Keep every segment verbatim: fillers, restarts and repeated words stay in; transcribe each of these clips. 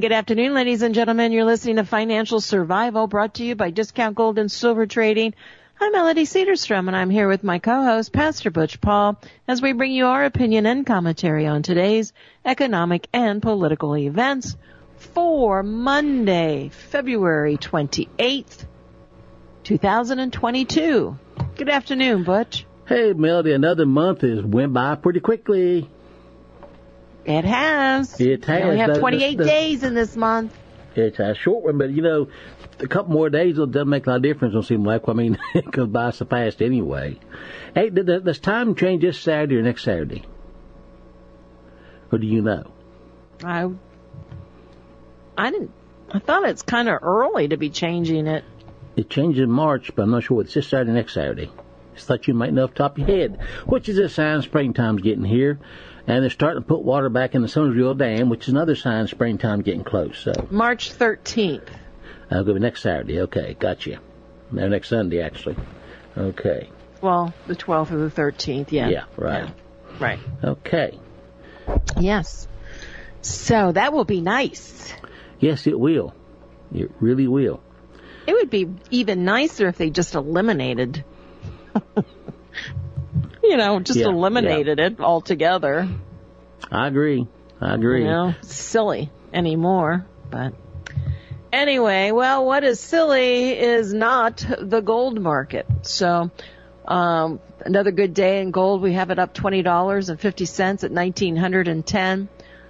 good afternoon, ladies and gentlemen. You're listening to Financial Survival, brought to you by Discount Gold and Silver Trading. I'm Melody Cedarstrom, and I'm here with my co-host, Pastor Butch Paul, as we bring you our opinion and commentary on today's economic and political events for Monday, February twenty-eighth, twenty twenty-two. Good afternoon, Butch. Hey, Melody, another month has went by pretty quickly. It has. It has. We only have The- twenty-eight the- the- days in this month. It's a short one, but, you know, a couple more days it doesn't make a lot of difference, don't seem like. I mean, it goes by so fast anyway. Hey, th- th- does time change this Saturday or next Saturday? Or do you know? I, I didn't. I thought it's kind of early to be changing it. It changes in March, but I'm not sure it's this Saturday or next Saturday. Just thought you might know off the top of your head. Which is a sign springtime's getting here. And they're starting to put water back in the Somersville Dam, which is another sign springtime getting close. So March thirteenth. I'll go next Saturday. Okay, gotcha. No, next Sunday, actually. Okay. Well, the twelfth or the thirteenth, yeah. Yeah, right. Yeah. Right. Okay. Yes. So that will be nice. Yes, it will. It really will. It would be even nicer if they just eliminated, you know, just Yeah, eliminated it altogether. I agree. I agree. You know, silly anymore. But anyway, well, what is silly is not the gold market. So um, another good day in gold. We have it up twenty dollars and fifty cents at nineteen ten.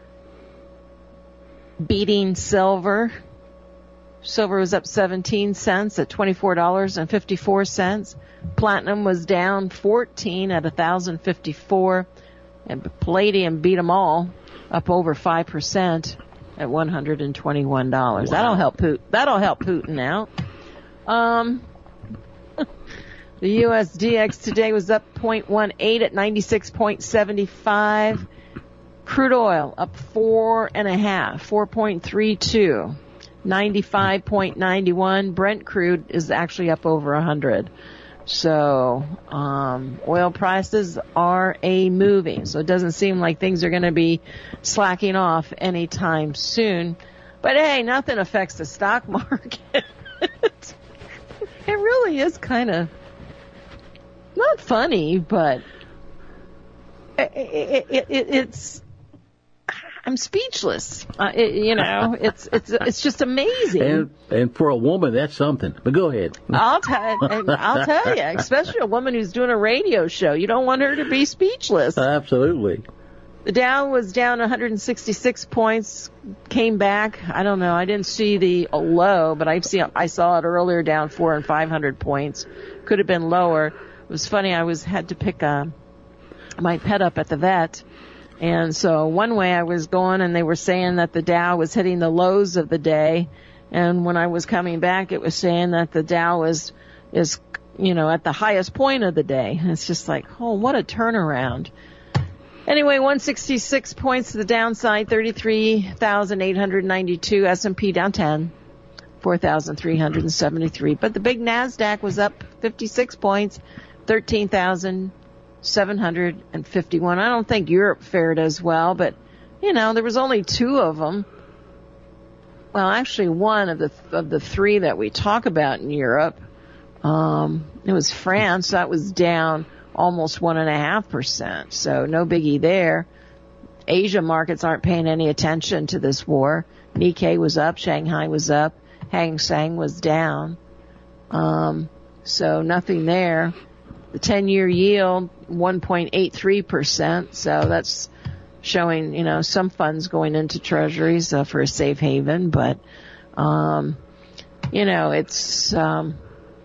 Beating silver. Silver was up seventeen cents at twenty-four dollars and fifty-four cents. Platinum was down fourteen at one thousand fifty-four. And palladium beat them all, up over five percent at one hundred twenty-one dollars. Wow. That'll help Putin. That'll help Putin out. Um, the U S D X today was up zero point one eight at ninety-six point seven five. Crude oil up four and a half, four point three two. ninety-five point nine one. Brent crude is actually up over one hundred. So, um, oil prices are a moving. So it doesn't seem like things are going to be slacking off anytime soon. But hey, nothing affects the stock market. It really is kind of not funny, but it, it, it, it, it's, I'm speechless. Uh, it, you know, it's it's it's just amazing. And and for a woman, that's something. But go ahead. I'll tell I'll tell you, especially a woman who's doing a radio show. You don't want her to be speechless. Absolutely. The Dow was down one hundred sixty-six points, came back. I don't know. I didn't see the low, but I see I saw it earlier, down four and five hundred points. Could have been lower. It was funny. I was had to pick a, my pet up at the vet. And so one way I was going, and they were saying that the Dow was hitting the lows of the day. And when I was coming back, it was saying that the Dow was, is, you know, at the highest point of the day. And it's just like, oh, what a turnaround. Anyway, one hundred sixty-six points to the downside, thirty-three thousand eight hundred ninety-two. S and P down ten, four thousand three hundred seventy-three. But the big NASDAQ was up fifty-six points, thirteen thousand seven hundred fifty-one. I don't think Europe fared as well, but, you know, there was only two of them. Well, actually one of the of the three that we talk about in Europe. Um, it was France. That was down almost one and a half percent. So no biggie there. Asia markets aren't paying any attention to this war. Nikkei was up. Shanghai was up. Hang Seng was down. Um, so nothing there. The ten-year yield, one point eight three percent. So that's showing, you know, some funds going into treasuries uh, for a safe haven. But, um, you know, it's, um,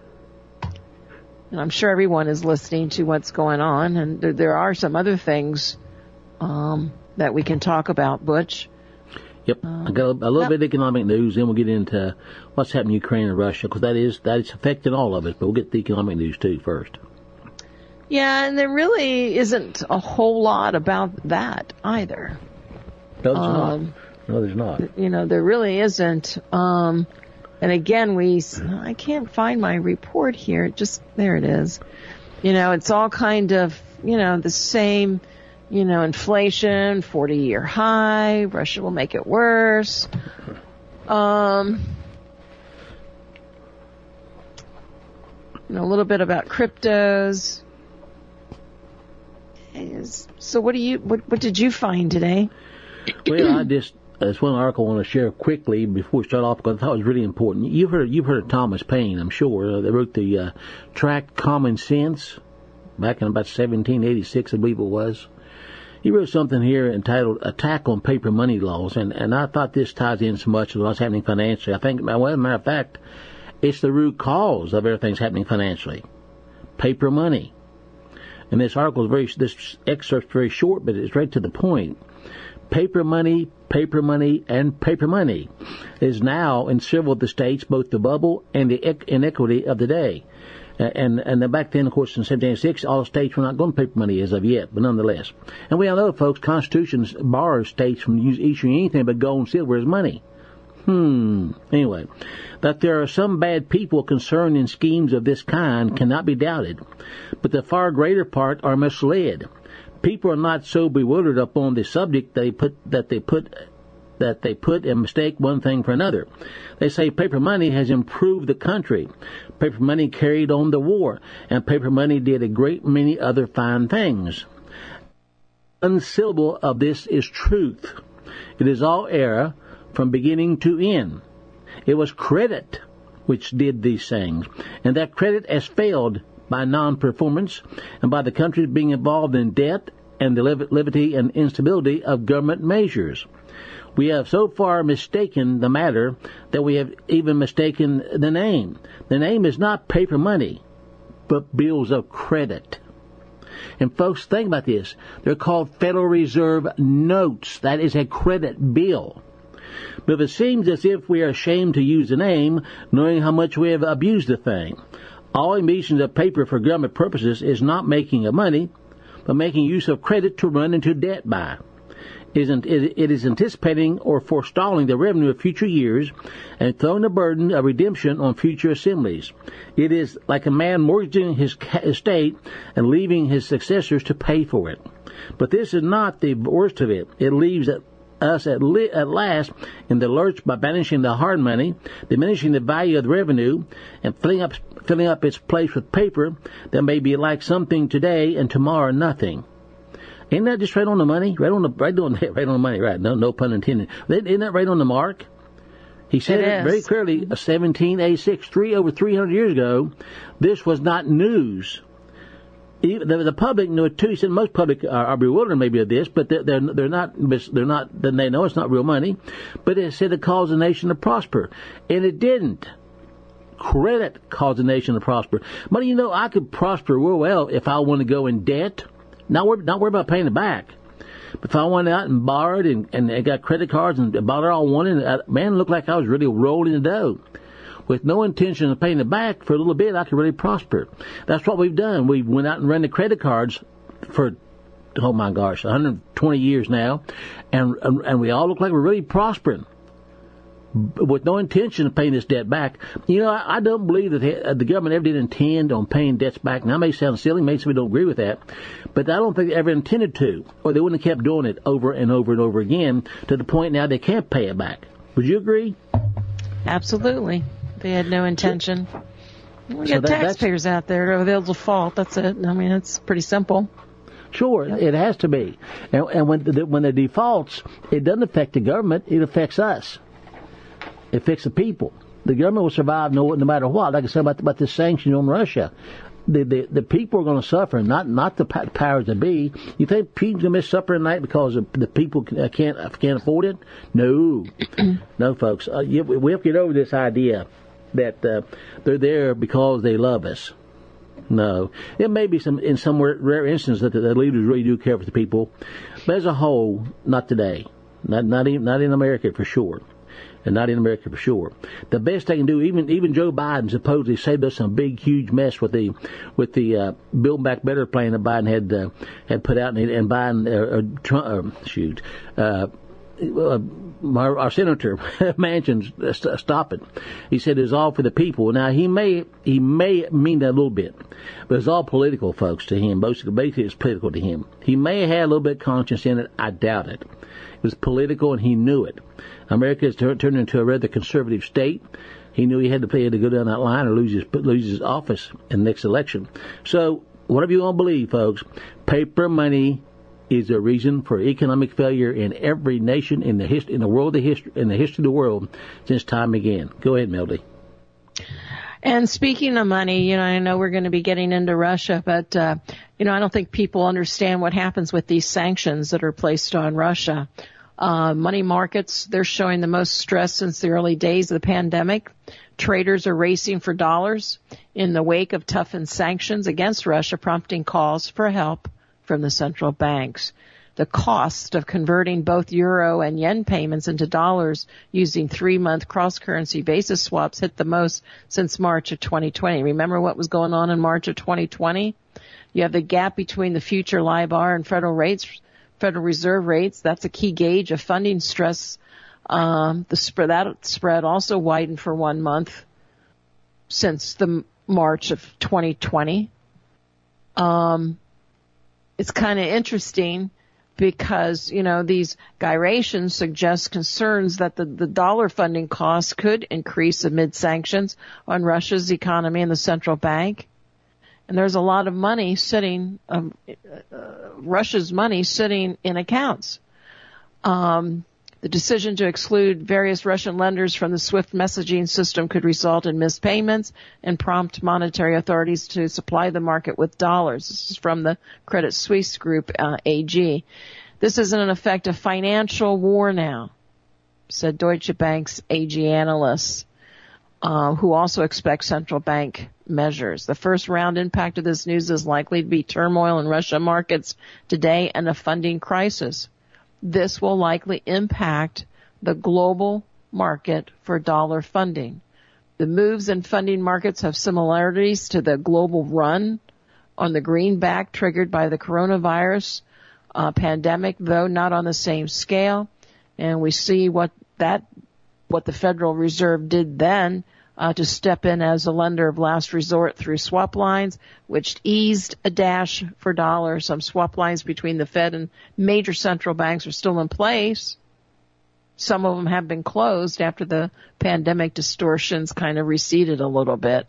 and I'm sure everyone is listening to what's going on. And there, there are some other things um, that we can talk about, Butch. Yep. Um, I got a, a little yep. bit of economic news, then we'll get into what's happening in Ukraine and Russia, because that is, that is affecting all of us. But we'll get the economic news, too, first. Yeah, and there really isn't a whole lot about that either. No, there's um, not. No, there's not. You know, there really isn't. Um, and again, we, I can't find my report here. Just, there it is. You know, it's all kind of, you know, the same You know, inflation, forty-year high. Russia will make it worse. Um, you know, a little bit about cryptos. Is, so what do you, what, what did you find today? Well, I just, there's one article I want to share quickly before we start off because I thought it was really important. You've heard, you've heard of Thomas Paine, I'm sure. Uh, they wrote the uh, tract Common Sense back in about seventeen eighty-six, I believe it was. He wrote something here entitled Attack on Paper Money Laws, and, and I thought this ties in so much with what's happening financially. I think, well, as a matter of fact, it's the root cause of everything's happening financially. Paper money. And this article is very, this excerpt is very short, but it's right to the point. Paper money, paper money, and paper money is now in several of the states both the bubble and the inequity of the day. And and then back then, of course, in seventeen eighty-six, all the states were not going to paper money as of yet, but nonetheless. And we all know, folks, constitutions bar states from issuing anything but gold and silver as money. Hmm. Anyway, that there are some bad people concerned in schemes of this kind cannot be doubted, but the far greater part are misled. People are not so bewildered upon the subject they put that they put that they put and mistake one thing for another. They say paper money has improved the country. Paper money carried on the war, and paper money did a great many other fine things. One syllable of this is truth. It is all error from beginning to end. It was credit which did these things, and that credit has failed by non-performance and by the country being involved in debt and the levity and instability of government measures. We have so far mistaken the matter that we have even mistaken the name. The name is not paper money, but bills of credit. And folks, think about this. They're called Federal Reserve notes. That is a credit bill. But if it seems as if we are ashamed to use the name, knowing how much we have abused the thing. All emissions of paper for government purposes is not making of money, but making use of credit to run into debt by. Isn't it is anticipating or forestalling the revenue of future years and throwing the burden of redemption on future assemblies. It is like a man mortgaging his estate and leaving his successors to pay for it. But this is not the worst of it. It leaves us at, li- at last in the lurch by banishing the hard money, diminishing the value of the revenue, and filling up filling up its place with paper that may be like something today and tomorrow nothing. Ain't that just right on the money? Right on the right on right on the money, right? No, no pun intended. Isn't that right on the mark? He said it, it very clearly. seventeen eighty-six, three over three hundred years ago. This was not news. Even the, the public knew it too. He said most public are, are bewildered maybe of this, but they're, they're they're not they're not. Then they know it's not real money. But it said it caused the nation to prosper, and it didn't. Credit caused the nation to prosper. But you know, I could prosper real well if I want to go in debt. Not worry, not worry about paying it back. But if I went out and borrowed and, and I got credit cards and bought it all I wanted, uh, man, it looked like I was really rolling the dough. With no intention of paying it back for a little bit, I could really prosper. That's what we've done. We went out and ran the credit cards for, oh my gosh, one hundred twenty years now, and and, and we all look like we're really prospering. With no intention of paying this debt back. You know, I, I don't believe that the, uh, the government ever did intend on paying debts back. Now, that may sound silly, maybe some people don't agree with that, but I don't think they ever intended to, or they wouldn't have kept doing it over and over and over again to the point now they can't pay it back. Would you agree? Absolutely. They had no intention. We so got that, taxpayers out there, they'll default. That's it. I mean, it's pretty simple. Sure, yep. It has to be. And, and when the, when it defaults, it doesn't affect the government, it affects us. It affects the people. The government will survive no, no matter what. Like I said about, about the sanctions on Russia. The, the the people are going to suffer, not not the powers that be. You think Putin's going to miss supper tonight because the people can't can't afford it? No, no, folks. Uh, you, we have to get over this idea that uh, they're there because they love us. No, it may be some in some rare instances that the, the leaders really do care for the people, but as a whole, not today. Not not even not in America for sure. And not in America for sure. The best they can do, even even Joe Biden supposedly saved us some big, huge mess with the with the uh, Build Back Better plan that Biden had uh, had put out, and, and Biden uh, uh, Trump, uh, shoot, uh, uh, our, our Senator Manchin uh, stop it. He said it's all for the people. Now he may he may mean that a little bit, but it's all political, folks. To him, basically, basically it's political to him. He may have had a little bit of conscience in it. I doubt it. It was political, and he knew it. America has turned into a rather conservative state. He knew he had to pay to go down that line or lose his lose his office in the next election. So whatever you want to believe, folks, paper money is the reason for economic failure in every nation in the hist- in the world of history in the history of the world since time began. Go ahead, Melody. And speaking of money, you know, I know we're going to be getting into Russia, but uh, you know, I don't think people understand what happens with these sanctions that are placed on Russia. Uh, money markets, they're showing the most stress since the early days of the pandemic. Traders are racing for dollars in the wake of toughened sanctions against Russia, prompting calls for help from the central banks. The cost of converting both euro and yen payments into dollars using three-month cross-currency basis swaps hit the most since March of twenty twenty. Remember what was going on in March of twenty twenty? You have the gap between the future LIBOR and federal rates, Federal Reserve rates. That's a key gauge of funding stress. Um, the spread, that spread also widened for one month since the March of twenty twenty. Um, It's kind of interesting because, you know, these gyrations suggest concerns that the, the dollar funding costs could increase amid sanctions on Russia's economy and the central bank. And there's a lot of money sitting, um, uh, Russia's money sitting in accounts. Um, The decision to exclude various Russian lenders from the SWIFT messaging system could result in missed payments and prompt monetary authorities to supply the market with dollars. This is from the Credit Suisse Group, uh, A G. This is in effect a financial war now, said Deutsche Bank's A G analysts, uh, who also expect central bank measures. The first round impact of this news is likely to be turmoil in Russian markets today and a funding crisis. This will likely impact the global market for dollar funding. The moves in funding markets have similarities to the global run on the greenback triggered by the coronavirus uh, pandemic, though not on the same scale. And we see what that, what the Federal Reserve did then uh, to step in as a lender of last resort through swap lines, which eased a dash for dollars. Some swap lines between the Fed and major central banks are still in place. Some of them have been closed after the pandemic distortions kind of receded a little bit.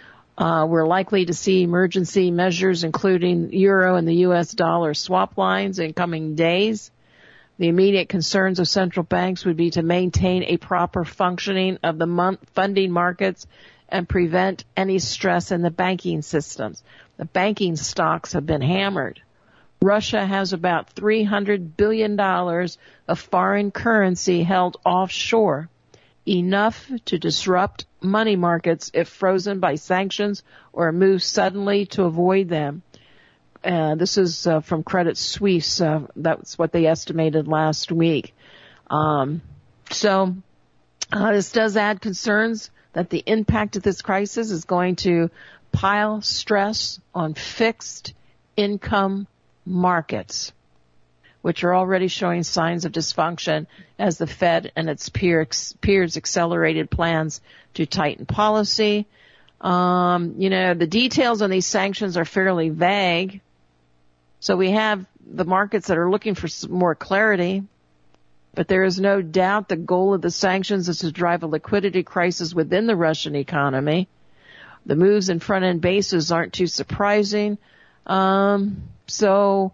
Uh, we're likely to see emergency measures, including euro and the U S dollar swap lines in coming days. The immediate concerns of central banks would be to maintain a proper functioning of the mon- funding markets and prevent any stress in the banking systems. The banking stocks have been hammered. Russia has about three hundred billion dollars of foreign currency held offshore, enough to disrupt money markets if frozen by sanctions or moved suddenly to avoid them. Uh, this is uh, from Credit Suisse. Uh, that's what they estimated last week. Um, so uh, this does add concerns that the impact of this crisis is going to pile stress on fixed income markets, which are already showing signs of dysfunction as the Fed and its peers, peers accelerated plans to tighten policy. Um, you know, the details on these sanctions are fairly vague. So we have the markets that are looking for some more clarity, but there is no doubt the goal of the sanctions is to drive a liquidity crisis within the Russian economy. The moves in front-end bases aren't too surprising. Um, so,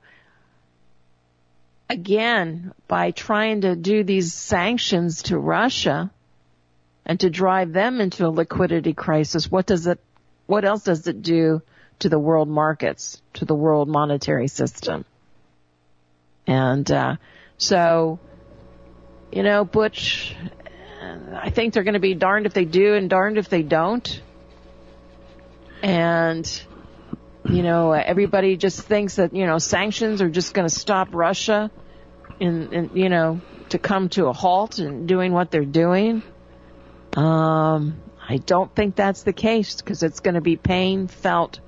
again, by trying to do these sanctions to Russia and to drive them into a liquidity crisis, what does it, what else does it do to the world markets, to the world monetary system? And uh, so, you know, Butch, I think they're going to be darned if they do and darned if they don't. And, you know, everybody just thinks that, you know, sanctions are just going to stop Russia in, in, you know, to come to a halt in doing what they're doing. Um, I don't think that's the case because it's going to be pain felt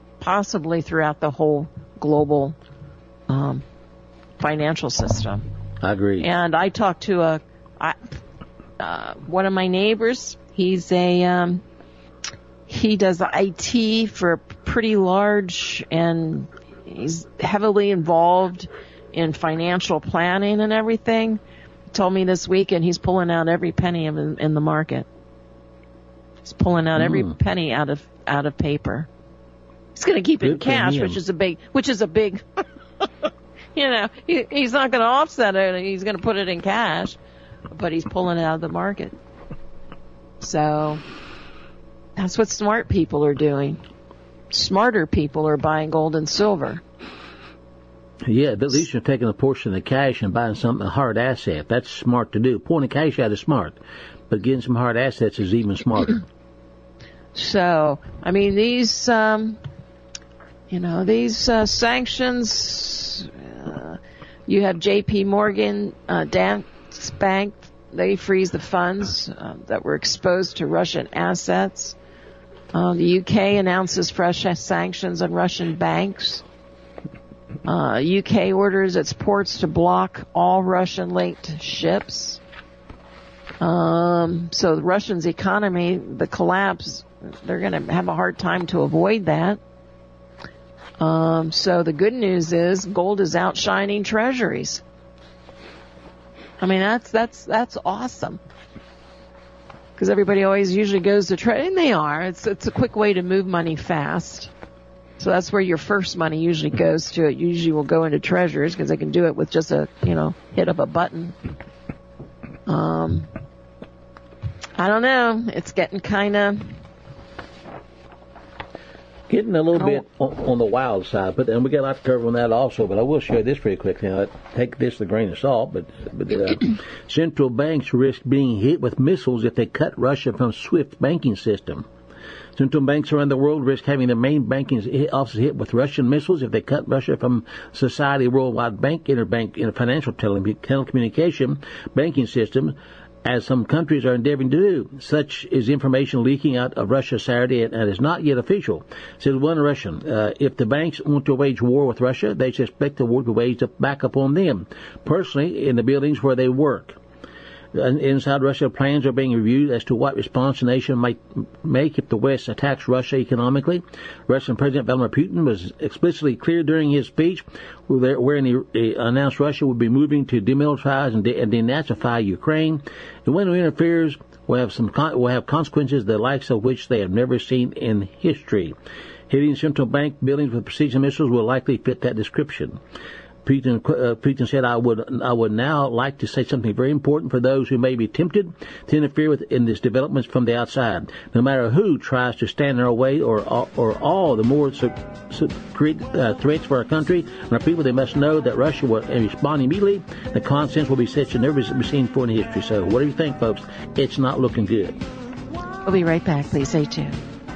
possibly throughout the whole global um, financial system. I agree. And I talked to a I, uh, one of my neighbors. He's a um, he does I T for a pretty large, and he's heavily involved in financial planning and everything. He told me this weekend he's pulling out every penny in, in the market. He's pulling out every mm. penny out of out of paper. He's going to keep it in cash, which is a big, which is a big, you know, he, he's not going to offset it. He's going to put it in cash, but he's pulling it out of the market. So that's what smart people are doing. Smarter people are buying gold and silver. Yeah, but at least you're taking a portion of the cash and buying something, a hard asset. That's smart to do. Pulling the cash out is smart, but getting some hard assets is even smarter. So, I mean, these, um, you know, these uh, sanctions, uh, you have J P Morgan, uh, Danske Bank, they freeze the funds uh, that were exposed to Russian assets. Uh, the U K announces fresh sanctions on Russian banks. Uh, U K orders its ports to block all Russian-linked ships. Um, so the Russians' economy, the collapse, they're going to have a hard time to avoid that. Um, so the good news is gold is outshining treasuries. I mean, that's, that's, that's awesome. Because everybody always usually goes to trade, and they are. It's, it's a quick way to move money fast. So that's where your first money usually goes to. It usually will go into treasuries because they can do it with just a, you know, hit of a button. Um, I don't know. It's getting kind of... Getting a little oh. bit on, on the wild side, but and we got a lot to cover on that also. But I will share this pretty quickly. Now, take this with a grain of salt, but, but uh, central banks risk being hit with missiles if they cut Russia from SWIFT banking system. Central banks around the world risk having their main banking offices hit with Russian missiles if they cut Russia from Society Worldwide Bank, interbank, inter financial tele- telecommunication banking system, as some countries are endeavoring to do. Such is information leaking out of Russia Saturday and, and is not yet official. Says one Russian, uh, if the banks want to wage war with Russia, they should expect the war to be waged back upon them, personally in the buildings where they work. Inside Russia, plans are being reviewed as to what response the nation might make if the West attacks Russia economically. Russian President Vladimir Putin was explicitly clear during his speech wherein he announced Russia would be moving to demilitarize and, de- and denazify Ukraine. And when it interferes, will have some con- will have consequences the likes of which they have never seen in history. Hitting central bank buildings with precision missiles will likely fit that description. Putin, uh, Putin said, I would I would now like to say something very important for those who may be tempted to interfere with in this developments from the outside. No matter who tries to stand in our way or or all, the more so, so create uh, threats for our country and our people, they must know that Russia will respond immediately. The consequence will be such and never been seen before in history. So what do you think, folks? It's not looking good. We'll be right back. Please stay tuned.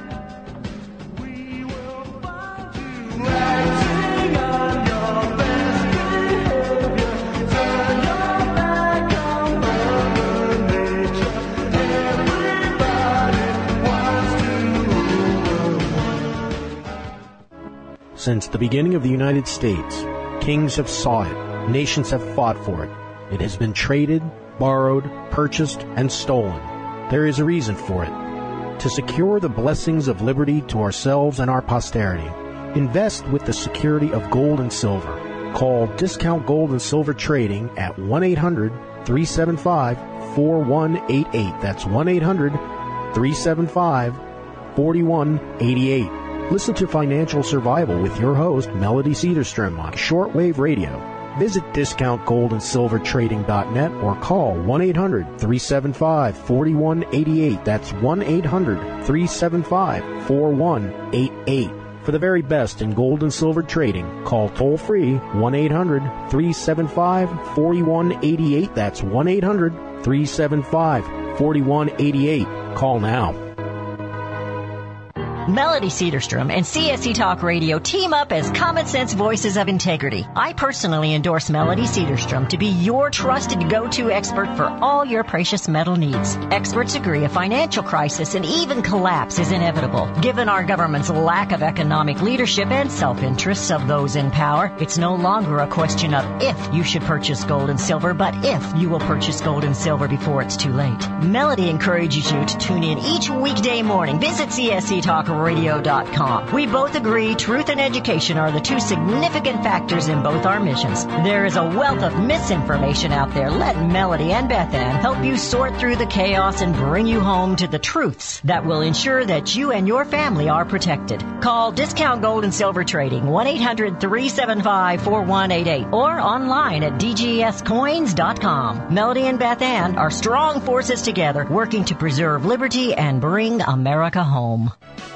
Since the beginning of the United States, kings have sought it, nations have fought for it. It has been traded, borrowed, purchased, and stolen. There is a reason for it. To secure the blessings of liberty to ourselves and our posterity, invest with the security of gold and silver. Call Discount Gold and Silver Trading at one eight hundred, three seven five, four one eight eight. That's one eight hundred, three seven five, four one eight eight. Listen to Financial Survival with your host, Melody Cedarstrom, on shortwave radio. Visit discount gold and silver trading dot net or call one eight hundred, three seven five, four one eight eight. That's one eight hundred, three seven five, four one eight eight. For the very best in gold and silver trading, call toll-free one eight hundred, three seven five, four one eight eight. That's one eight hundred, three seven five, four one eight eight. Call now. Melody Cedarstrom and C S C Talk Radio team up as common sense voices of integrity. I personally endorse Melody Cedarstrom to be your trusted go-to expert for all your precious metal needs. Experts agree a financial crisis and even collapse is inevitable. Given our government's lack of economic leadership and self-interests of those in power, it's no longer a question of if you should purchase gold and silver, but if you will purchase gold and silver before it's too late. Melody encourages you to tune in each weekday morning. Visit C S C Talk radio dot com. We both agree truth and education are the two significant factors in both our missions. There is a wealth of misinformation out there. Let Melody and Beth Ann help you sort through the chaos and bring you home to the truths that will ensure that you and your family are protected. Call Discount Gold and Silver Trading, one eight hundred three seven five four one eight eight, or online at d g s coins dot com. Melody and Beth Ann are strong forces together, working to preserve liberty and bring America home.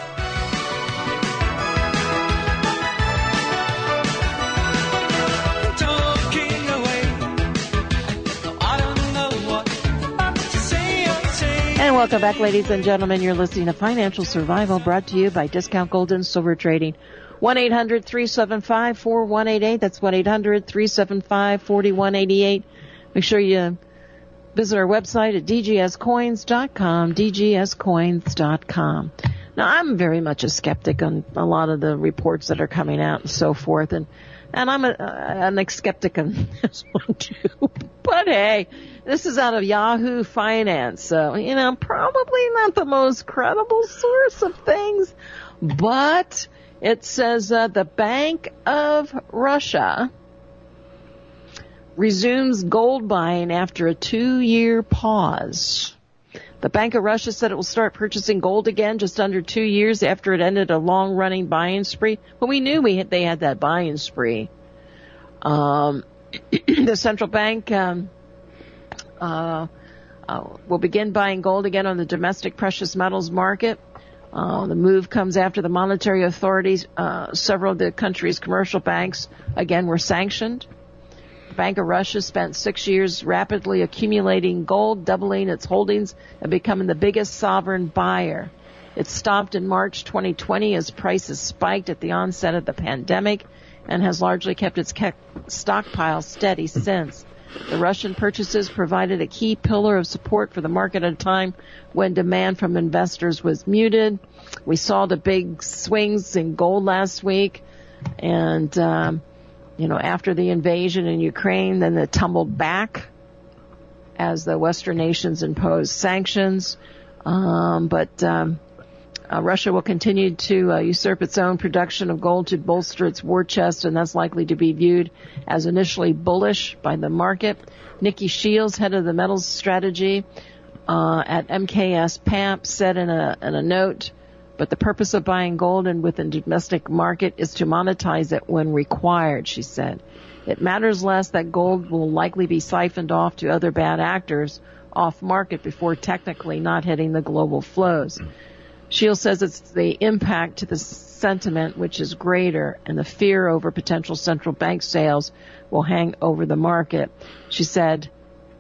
And welcome back, ladies and gentlemen. You're listening to Financial Survival, brought to you by Discount Gold and Silver Trading. one eight hundred three seven five four one eight eight. That's one eight hundred three seven five four one eight eight. Make sure you visit our website at d g s coins dot com, d g s coins dot com. Now, I'm very much a skeptic on a lot of the reports that are coming out and so forth, and and I'm a, I'm a skeptic on this one too. But hey, this is out of Yahoo Finance, so, you know, probably not the most credible source of things, but it says uh, the Bank of Russia resumes gold buying after a two-year pause. The Bank of Russia said it will start purchasing gold again just under two years after it ended a long-running buying spree. But we knew we had, they had that buying spree. Um, the central bank um, uh, uh, will begin buying gold again on the domestic precious metals market. Uh, the move comes after the monetary authorities, uh, several of the country's commercial banks, again, were sanctioned. The Bank of Russia spent six years rapidly accumulating gold, doubling its holdings and becoming the biggest sovereign buyer. It stopped in March twenty twenty as prices spiked at the onset of the pandemic and has largely kept its stockpile steady since. The Russian purchases provided a key pillar of support for the market at a time when demand from investors was muted. We saw the big swings in gold last week, and um, you know, after the invasion in Ukraine, then it tumbled back as the Western nations imposed sanctions. Um, but um, uh, Russia will continue to uh, usurp its own production of gold to bolster its war chest, and that's likely to be viewed as initially bullish by the market. Nikki Shields, head of the metals strategy uh, at M K S P A M P, said in a, in a note, but the purpose of buying gold and within the domestic market is to monetize it when required, she said. It matters less that gold will likely be siphoned off to other bad actors off market before technically not hitting the global flows. Shields says it's the impact to the sentiment which is greater, and the fear over potential central bank sales will hang over the market. She said,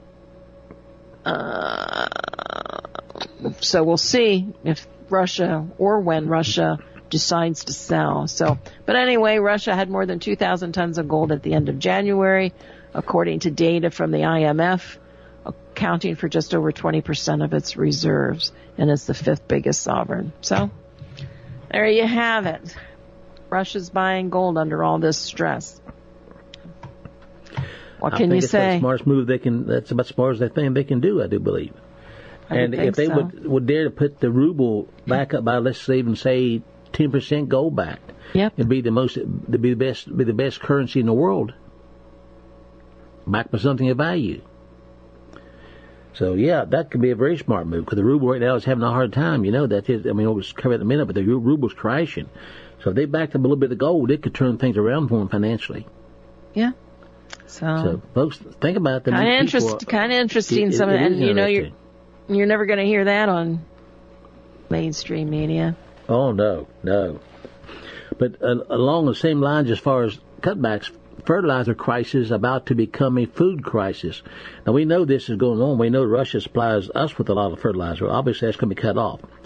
uh, so we'll see if Russia or when Russia decides to sell. So, but anyway, Russia had more than two thousand tons of gold at the end of January, according to data from the I M F, accounting for just over twenty percent of its reserves, and it's the fifth biggest sovereign. So, there you have it. Russia's buying gold under all this stress. What can you say? That's the smartest move they can. That's about as smart as they think they can do, I do believe. And if they so. would would dare to put the ruble back up by, let's even say, ten percent gold back, yep, it'd be the most, it'd be the best, be the best currency in the world, backed by something of value. So yeah, that could be a very smart move, because the ruble right now is having a hard time. You know that is. I mean, it was covered in a minute, but the ruble's crashing. So if they backed up a little bit of gold, it could turn things around for them financially. Yeah. So, so folks, think about that. Kind of interest, kind of interesting. It, some, it, it and you know, you're. You're never going to hear that on mainstream media. Oh, no, no. But uh, along the same lines as far as cutbacks, fertilizer crisis about to become a food crisis. Now, we know this is going on. We know Russia supplies us with a lot of fertilizer. Obviously, that's going to be cut off.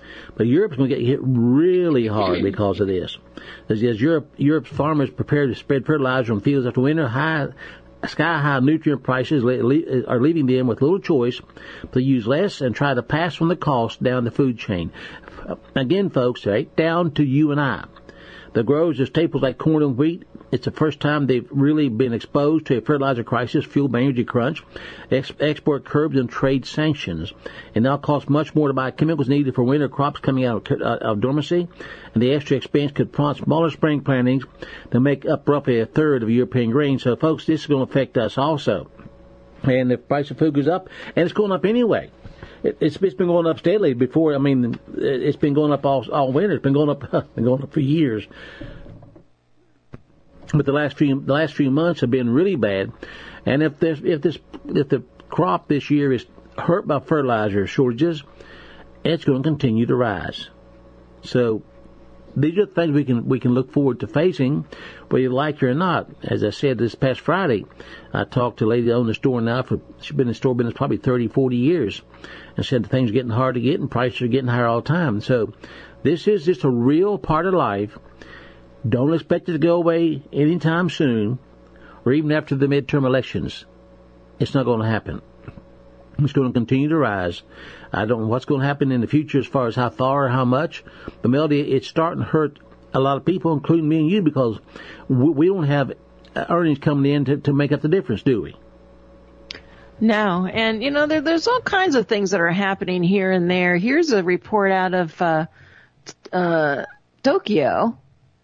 But Europe's going to get hit really hard because of this. As, as Europe, Europe's farmers prepare to spread fertilizer on fields after winter, high, sky-high nutrient prices le- le- are leaving them with little choice to use less and try to pass on the cost down the food chain. Again, folks, right down to you and I. The growers of staples like corn and wheat, it's the first time they've really been exposed to a fertilizer crisis fueled by energy crunch, ex- export curbs, and trade sanctions. It now costs much more to buy chemicals needed for winter crops coming out of, uh, of dormancy, and the extra expense could prompt smaller spring plantings that make up roughly a third of European grain. So, folks, this is going to affect us also. And if the price of food goes up, and it's going up anyway. It's, it's been going up steadily before. I mean, it's been going up all, all winter. It's been going up, been going up for years. But the last few the last few months have been really bad. And if this if this if the crop this year is hurt by fertilizer shortages, it's going to continue to rise. So these are the things we can we can look forward to facing, whether you like it or not. As I said this past Friday, I talked to a lady that owns the store now. For she's been in the store business probably thirty, forty years, and said the things are getting hard to get and prices are getting higher all the time. So this is just a real part of life. Don't expect it to go away anytime soon, or even after the midterm elections. It's not going to happen. It's going to continue to rise. I don't know what's going to happen in the future as far as how far or how much. But, Melody, it's starting to hurt a lot of people, including me and you, because we don't have earnings coming in to, to make up the difference, do we? No. And, you know, there, there's all kinds of things that are happening here and there. Here's a report out of uh, uh, Tokyo.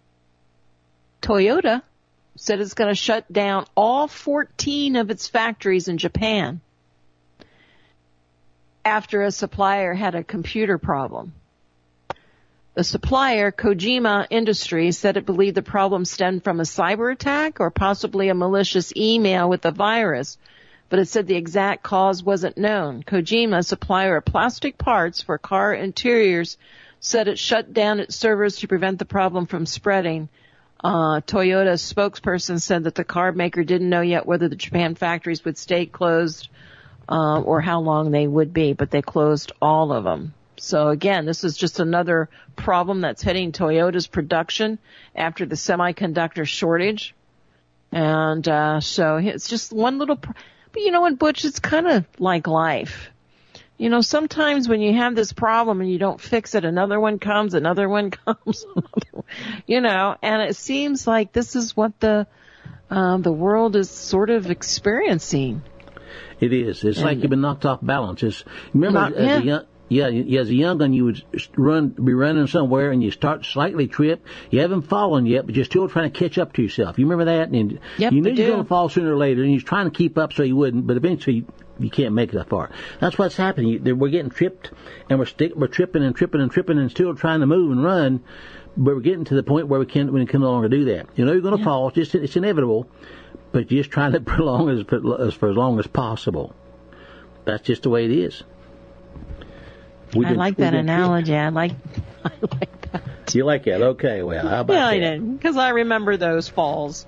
Toyota said it's going to shut down all fourteen of its factories in Japan after a supplier had a computer problem. The supplier, Kojima Industries, said it believed the problem stemmed from a cyber attack or possibly a malicious email with a virus, but it said the exact cause wasn't known. Kojima, supplier of plastic parts for car interiors, said it shut down its servers to prevent the problem from spreading. Uh, Toyota's spokesperson said that the car maker didn't know yet whether the Japan factories would stay closed uh, or how long they would be, but they closed all of them. So again, this is just another problem that's hitting Toyota's production after the semiconductor shortage. And uh, so it's just one little, pr- but you know what, Butch, it's kind of like life. You know, sometimes when you have this problem and you don't fix it, another one comes, another one comes, you know, and it seems like this is what the uh, the world is sort of experiencing. It is. It's and like you've been knocked off balance. It's, remember, not, as yeah. a young, yeah, as a young one, you would run, be running somewhere and you start slightly trip. You haven't fallen yet, but you're still trying to catch up to yourself. You remember that? And yep, you knew I you were do. going to fall sooner or later, and you're trying to keep up so you wouldn't, but eventually you can't make it that far. That's what's happening. You, we're getting tripped, and we're stick, we're tripping and tripping and tripping and still trying to move and run, but we're getting to the point where we can't, we can no longer do that. You know you're going to yeah. fall. It's just, it's inevitable, but you're just trying to prolong it as, as for as long as possible. That's just the way it is. We've I been, like that analogy. I like, I like that. You like that? Okay, well, how about yeah, that? I did, because I remember those falls.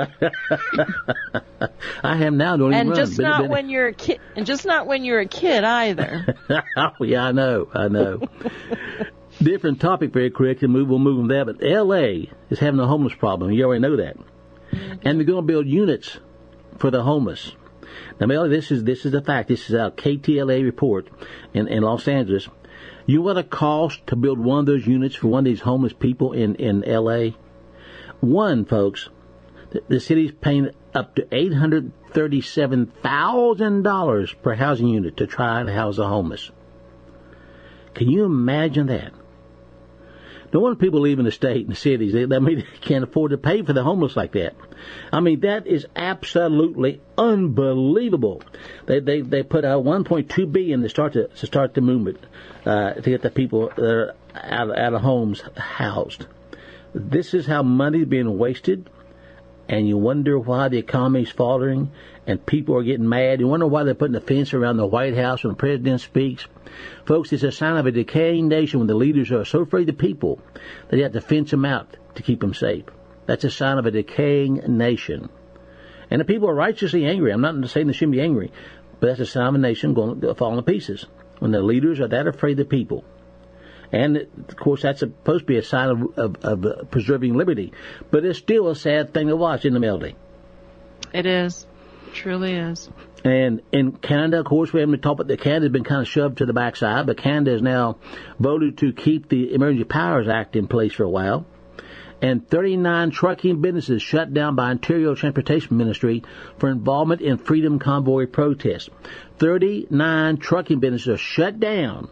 I have now, don't and even just run. not but, but, when you're a kid, and just not when you're a kid either. Oh, yeah, I know, I know. Different topic, very quick, and move, we'll move on that. But L A is having a homeless problem. You already know that, mm-hmm. and they're going to build units for the homeless. Now, Melly, this is this is a fact. This is a K T L A report in, in Los Angeles. You know what it costs to build one of those units for one of these homeless people in, in L A? One, folks, the, the city's paying up to eight hundred thirty-seven thousand dollars per housing unit to try and house the homeless. Can you imagine that? No wonder people leaving the state and the cities, they, they, they can't afford to pay for the homeless like that. I mean, that is absolutely unbelievable. They they, they put out one point two billion dollars to start to, to start the movement uh, to get the people that are out, out of homes housed. This is how money is being wasted, and you wonder why the economy is faltering and people are getting mad. You wonder why they're putting a fence around the White House when the president speaks. Folks, it's a sign of a decaying nation when the leaders are so afraid of people that they have to fence them out to keep them safe. That's a sign of a decaying nation. And the people are righteously angry. I'm not saying they shouldn't be angry, but that's a sign of a nation going to fall to pieces when the leaders are that afraid of the people. And, of course, that's supposed to be a sign of, of, of uh, preserving liberty. But it's still a sad thing to watch in the Melody. It is. It truly is. And in Canada, of course, we haven't talked about that. Canada's been kind of shoved to the backside, but Canada has now voted to keep the Emergency Powers Act in place for a while. And thirty-nine trucking businesses shut down by Ontario Transportation Ministry for involvement in Freedom Convoy protests. thirty-nine trucking businesses are shut down.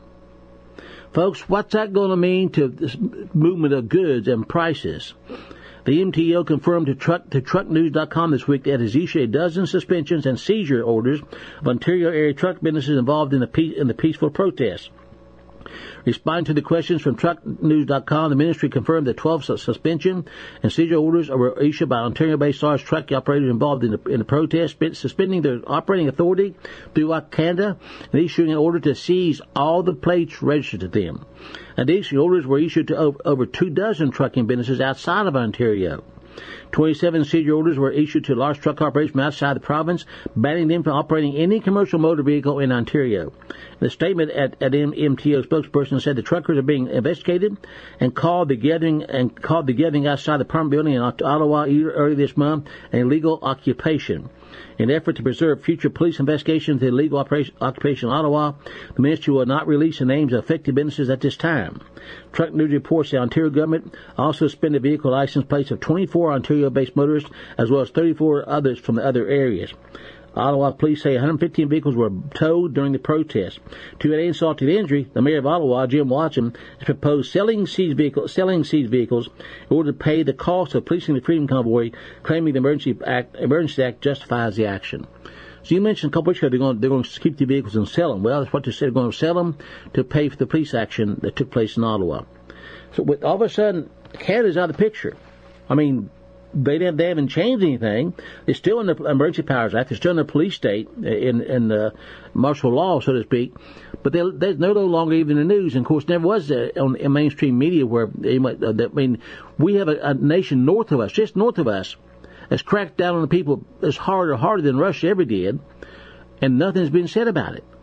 Folks, what's that going to mean to this movement of goods and prices? The M T O confirmed to, truck, to truck news dot com this week that it has issued a dozen suspensions and seizure orders of Ontario area truck businesses involved in the, pe- in the peaceful protests. Responding to the questions from truck news dot com, the ministry confirmed that twelve suspension and seizure orders were issued by Ontario-based large truck operators involved in the, in the protest, suspending their operating authority throughout Canada and issuing an order to seize all the plates registered to them. And these orders were issued to over, over two dozen trucking businesses outside of Ontario. twenty-seven seizure orders were issued to large truck operators from outside the province, banning them from operating any commercial motor vehicle in Ontario. The statement at, at M T O spokesperson said the truckers are being investigated and called the gathering and called the gathering outside the permanent building in Ottawa earlier this month an illegal occupation. In an effort to preserve future police investigations into illegal operation, occupation in Ottawa, the ministry will not release the names of affected businesses at this time. Truck News reports the Ontario government also suspended vehicle license plates of twenty-four Ontario-based motorists as well as thirty-four others from the other areas. Ottawa police say one hundred fifteen vehicles were towed during the protest. To add insult to the injury, the mayor of Ottawa, Jim Watson, has proposed selling seized vehicles, selling seized vehicles in order to pay the cost of policing the Freedom Convoy, claiming the Emergency Act, Emergency Act justifies the action. So you mentioned a couple weeks ago they're going, they're going to keep the vehicles and sell them. Well, that's what they said. They're going to sell them to pay for the police action that took place in Ottawa. So with, all of a sudden, Canada's out of the picture. I mean, They didn't. They haven't changed anything. They're still in the Emergency Powers Act. They're still in the police state, in in the martial law, so to speak. But they, they're no longer even in the news. And of course, never was uh, on in mainstream media where they might. Uh, I mean, we have a, a nation north of us, just north of us, has cracked down on the people as hard or harder than Russia ever did, and nothing's been said about it.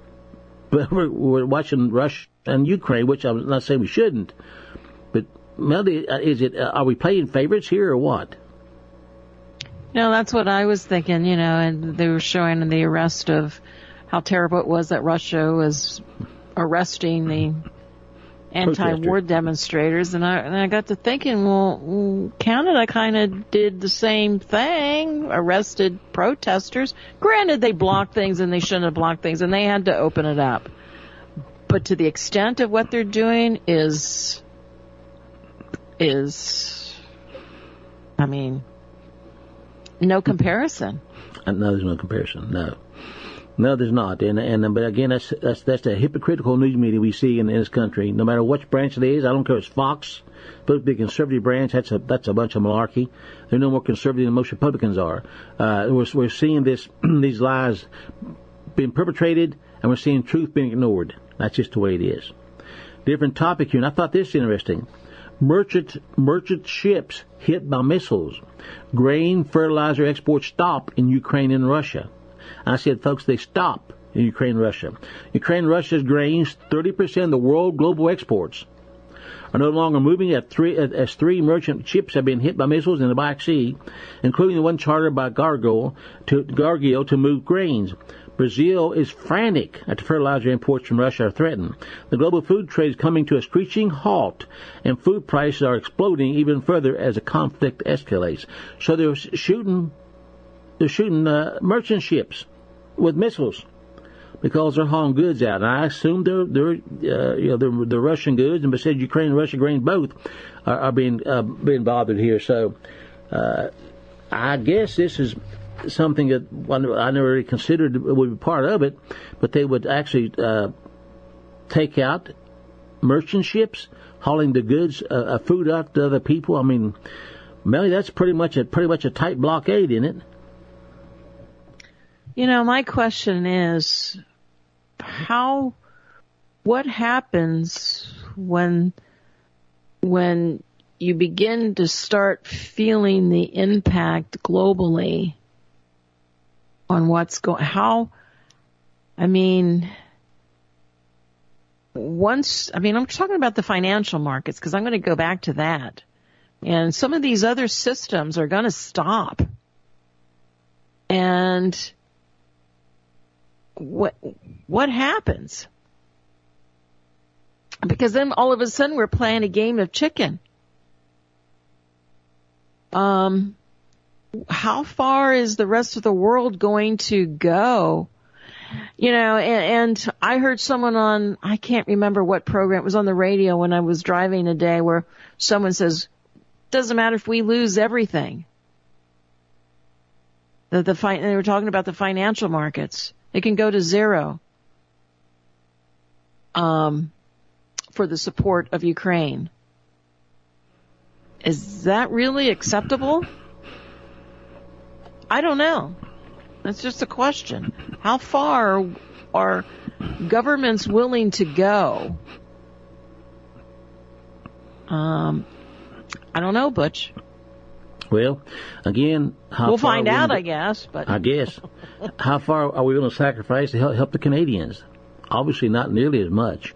But we're, we're watching Russia and Ukraine, which I'm not saying we shouldn't, but. Melody, is it? Uh, are we playing favorites here or what? No, that's what I was thinking. You know, and they were showing the arrest of how terrible it was that Russia was arresting the anti-war demonstrators, and I and I got to thinking, well, Canada kind of did the same thing, arrested protesters. Granted, they blocked things and they shouldn't have blocked things, and they had to open it up. But to the extent of what they're doing is. is, I mean, no comparison. No, there's no comparison. No, no, there's not. And and but again, that's that's that's the hypocritical news media we see in, in this country. No matter which branch it is, I don't care if it's Fox, supposed to be a conservative branch. That's a that's a bunch of malarkey. They're no more conservative than most Republicans are. Uh, we're we're seeing this these lies being perpetrated, and we're seeing truth being ignored. That's just the way it is. Different topic here, and I thought this was interesting. Merchant merchant ships hit by missiles. Grain fertilizer exports stop in Ukraine and Russia. I said, folks, they stop in Ukraine and Russia. Ukraine and Russia's grains, thirty percent of the world global exports, are no longer moving as three, as three merchant ships have been hit by missiles in the Black Sea, including the one chartered by Cargill to, Cargill to move grains. Brazil is frantic after fertilizer imports from Russia are threatened. The global food trade is coming to a screeching halt, and food prices are exploding even further as the conflict escalates. So they're shooting, they're shooting uh, merchant ships with missiles because they're hauling goods out. And I assume they're they're uh, you know they're, they're Russian goods, and besides Ukraine and Russia grain both are, are being uh, being bothered here. So uh, I guess this is. Something that I never really considered would be part of it, but they would actually uh, take out merchant ships hauling the goods, uh, food out to other people. I mean, Melly, that's pretty much a pretty much a tight blockade, isn't it? You know, my question is, how, what happens when, when you begin to start feeling the impact globally? On what's going, how, I mean, once, I mean, I'm talking about the financial markets because I'm going to go back to that. And some of these other systems are going to stop. And what, what happens? Because then all of a sudden we're playing a game of chicken. Um, how far is the rest of the world going to go? You know, and, and I heard someone on, I can't remember what program, it was on the radio when I was driving a day where someone says, doesn't matter if we lose everything. The, the fi- they were talking about the financial markets. It can go to zero. Um, for the support of Ukraine. Is that really acceptable? I don't know. That's just a question. How far are governments willing to go? Um, I don't know, Butch. Well, again, how we'll far find are we out, to, I guess. But I guess. How far are we going to sacrifice to help, help the Canadians? Obviously, not nearly as much.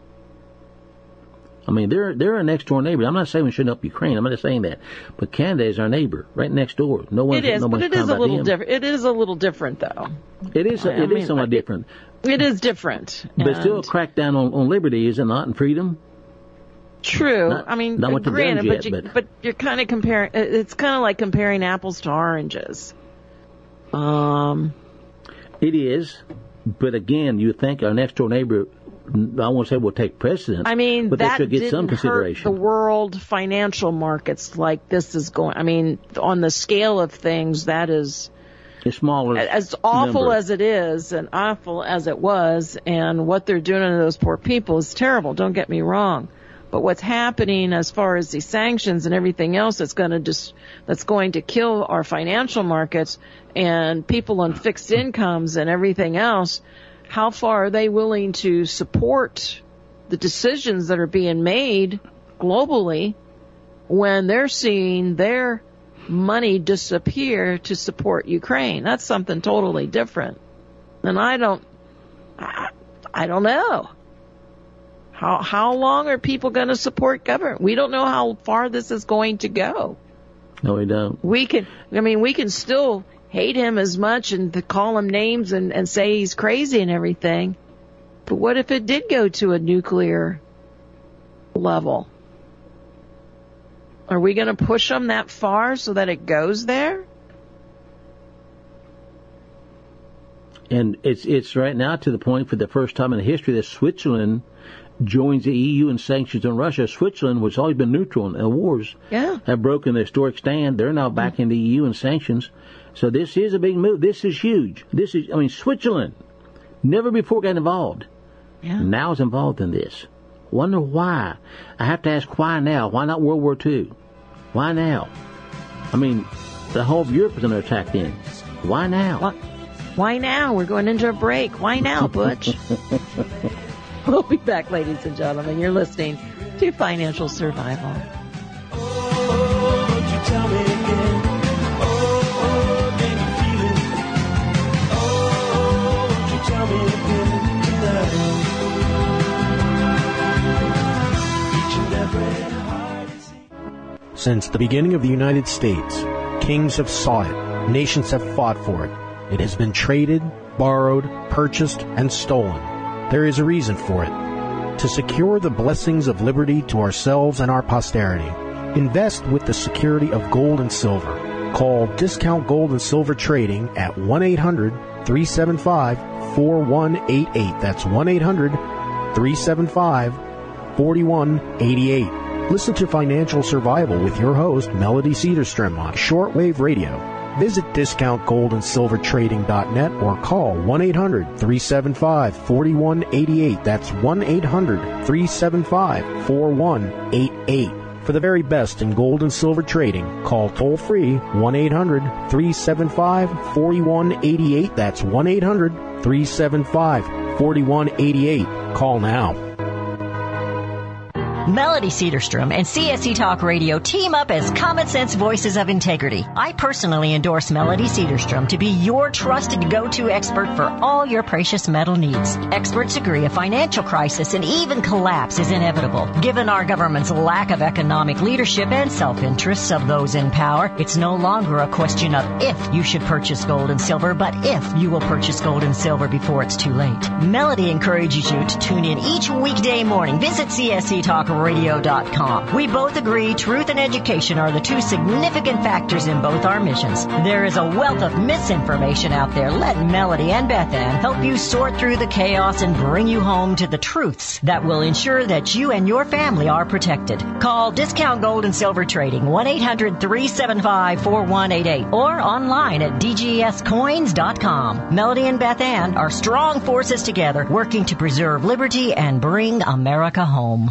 I mean, they're they're our next door neighbor. I'm not saying we shouldn't help Ukraine. I'm not saying that, but Canada is our neighbor, right next door. No one. It is, no but it is a about little them. different. It is a little different, though. It is. I It mean, is somewhat like, different. It is different, But and still a crackdown on, on liberty, is it not, and freedom? True. Not, I mean, not what the granted, yet, but, you, but but you're kind of comparing. It's kind of like comparing apples to oranges. Um, it is. But again, you think our next door neighbor, I won't say will take precedence. I mean, but that they should get didn't some hurt consideration. the world financial markets like this is going. I mean, on the scale of things, that is It's smaller. as awful number. as it is, and awful as it was, and what they're doing to those poor people is terrible. Don't get me wrong. But what's happening as far as the sanctions and everything else that's going to just that's going to kill our financial markets and people on fixed incomes and everything else, how far are they willing to support the decisions that are being made globally when they're seeing their money disappear to support Ukraine? That's something totally different. And I don't, I, I don't know. How how long are people going to support government? We don't know how far this is going to go. No, we don't. We can, I mean, we can still hate him as much and to call him names and, and say he's crazy and everything. But what if it did go to a nuclear level? Are we going to push them that far so that it goes there? And it's it's right now to the point for the first time in history that Switzerland joins the E U in sanctions on Russia. Switzerland, which has always been neutral in wars, yeah. have broken their historic stand. They're now back in the E U in sanctions. So this is a big move. This is huge. This is, I mean, Switzerland never before got involved. Yeah. Now is involved in this. Wonder why. I have to ask why now? Why not World War Two? Why now? I mean, the whole of Europe is under attack then. Why now? Why, why now? We're going into a break. Why now, Butch? We'll be back, ladies and gentlemen. You're listening to Financial Survival. Oh, would you tell me again? Oh, oh, can you feel it? Oh, would you tell me again tonight? Each and every heart is... Since the beginning of the United States, kings have sought it, nations have fought for it. It has been traded, borrowed, purchased, and stolen. There is a reason for it. To secure the blessings of liberty to ourselves and our posterity, invest with the security of gold and silver. Call Discount Gold and Silver Trading at one eight hundred three seven five four one eight eight. That's one eight hundred three seven five four one eight eight. Listen to Financial Survival with your host, Melody Cedarstrom, on shortwave radio. Visit discount gold and silver trading dot net or call one eight hundred three seven five four one eight eight. That's one eight hundred three seven five four one eight eight. For the very best in gold and silver trading, call toll-free one eight hundred three seven five four one eight eight. That's one eight hundred three seven five four one eight eight. Call now. Melody Cedarstrom and C S E Talk Radio team up as Common Sense Voices of Integrity. I personally endorse Melody Cedarstrom to be your trusted go-to expert for all your precious metal needs. Experts agree a financial crisis and even collapse is inevitable. Given our government's lack of economic leadership and self-interests of those in power, it's no longer a question of if you should purchase gold and silver, but if you will purchase gold and silver before it's too late. Melody encourages you to tune in each weekday morning. Visit C S E Talk radio dot com. We both agree truth and education are the two significant factors in both our missions. There is a wealth of misinformation out there. Let Melody and Beth Ann help you sort through the chaos and bring you home to the truths that will ensure that you and your family are protected. Call Discount Gold and Silver Trading, one eight hundred three seven five four one eight eight, or online at d g s coins dot com. Melody and Beth Ann are strong forces together, working to preserve liberty and bring America home.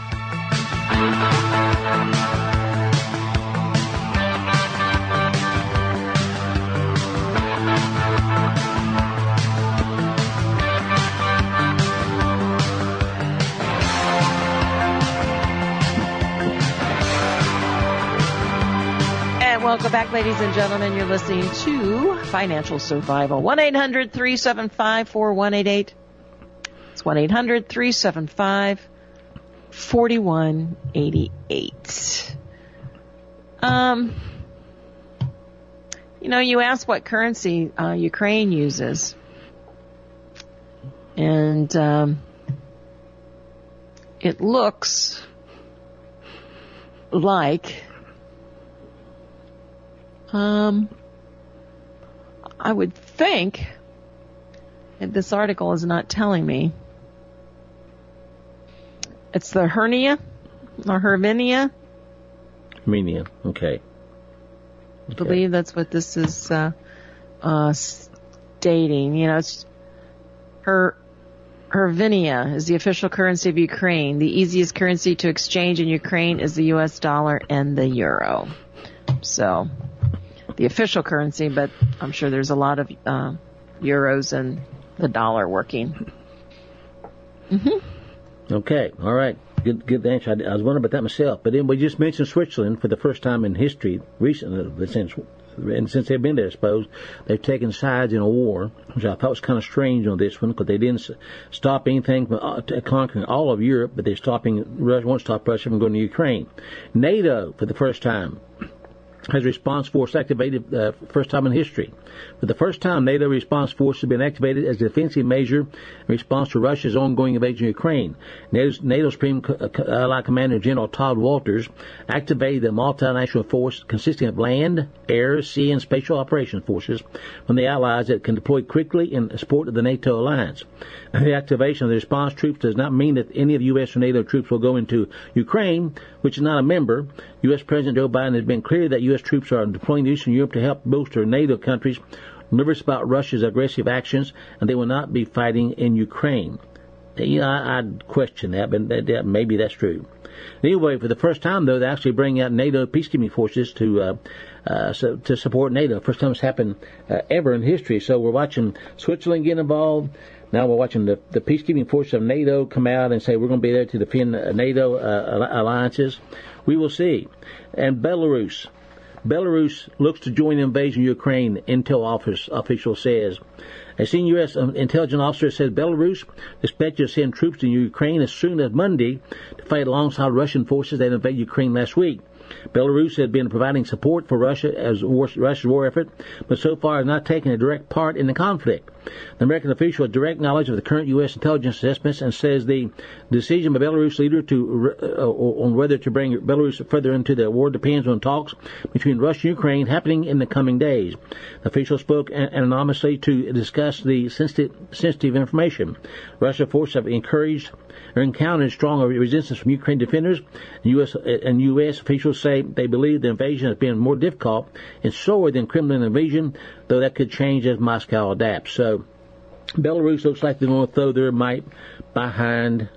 And welcome back, ladies and gentlemen. You're listening to Financial Survival. one eight hundred three seven five four one eight eight. It's one eight hundred three seven five four one eight eight. Um, you know, you asked what currency uh, Ukraine uses. And um, it looks like... Um, I would think, and this article is not telling me, it's the hernia or herminia. Herminia, okay. I believe that's what this is uh, uh, stating. You know, it's her Hervinia is the official currency of Ukraine. The easiest currency to exchange in Ukraine is the U S dollar and the euro. So, the official currency, but I'm sure there's a lot of uh, euros and the dollar working. Mm-hmm. Okay, all right. Good good answer. I, I was wondering about that myself. But then we just mentioned Switzerland for the first time in history recently, since and since they've been there, I suppose, they've taken sides in a war, which I thought was kind of strange on this one, because they didn't stop anything from uh, conquering all of Europe, but they're stopping, Russia won't stop Russia from going to Ukraine. NATO, for the first time, has response force activated uh, first time in history. For the first time, NATO response force has been activated as a defensive measure in response to Russia's ongoing invasion of Ukraine. NATO's, NATO Supreme Allied Commander General Todd Walters activated the multinational force consisting of land, air, sea, and spatial operations forces from the Allies that can deploy quickly in support of the NATO alliance. The activation of the response troops does not mean that any of the U S or NATO troops will go into Ukraine, which is not a member. U S President Joe Biden has been clear that U S troops are deploying to Eastern Europe to help bolster NATO countries nervous about Russia's aggressive actions, and they will not be fighting in Ukraine. You know, I, I'd question that, but that, that, maybe that's true. Anyway, for the first time, though, they're actually bringing out NATO peacekeeping forces to uh, uh, so, to support NATO. First time it's happened uh, ever in history. So we're watching Switzerland get involved. Now we're watching the, the peacekeeping forces of NATO come out and say we're going to be there to defend uh, NATO uh, alliances. We will see. And Belarus. Belarus looks to join the invasion of Ukraine, Intel office official says. A senior U S intelligence officer says Belarus expects to send troops to Ukraine as soon as Monday to fight alongside Russian forces that invaded Ukraine last week. Belarus had been providing support for Russia as war, Russia's war effort, but so far has not taken a direct part in the conflict. The American official has direct knowledge of the current U S intelligence assessments and says the decision by Belarus leader to uh, on whether to bring Belarus further into the war depends on talks between Russia and Ukraine happening in the coming days. The official spoke anonymously to discuss the sensitive, sensitive information. Russian forces have encouraged or encountered strong resistance from Ukraine defenders. U S and U S officials say they believe the invasion has been more difficult and slower than Kremlin invasion, though that could change as Moscow adapts. So Belarus looks like they're going to throw their might behind